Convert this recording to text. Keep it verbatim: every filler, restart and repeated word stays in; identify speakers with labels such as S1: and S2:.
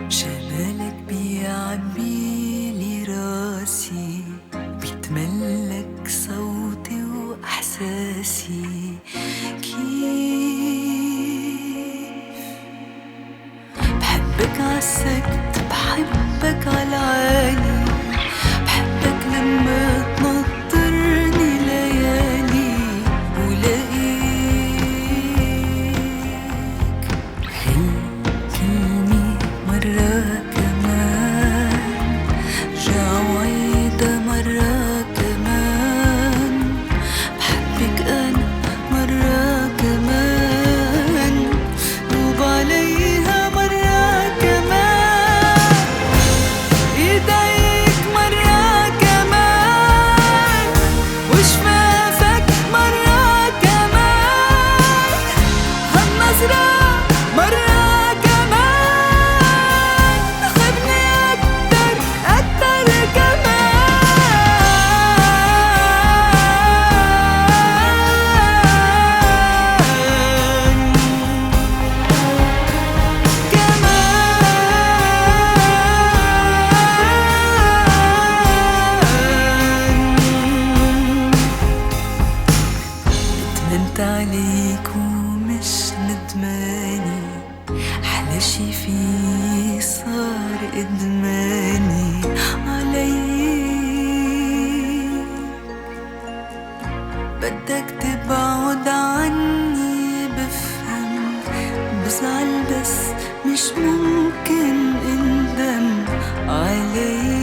S1: جمالك بيعبيلي راسي، بيتملك صوتي وإحساسي. كيف بحبك عالسكت، بحبك عالعالي، بحبك لما تنطرني ليالي ولاقيك. هي كلمة مرة كمان، رجع وعيدها مرة كمان. بحبك أنا مرة كمان، دوب عليها مرة كمان. إيديك مرة كمان، وشفافك مرة كمان. هالنظرة مرة كمان، خدني أكتر أكتر ندمنت عليك ومش ندماني، أحلى شي فيه صار إدماني عليك. بدك تبعد عني بفهم، بزعل بس مش ممكن اندم عليك.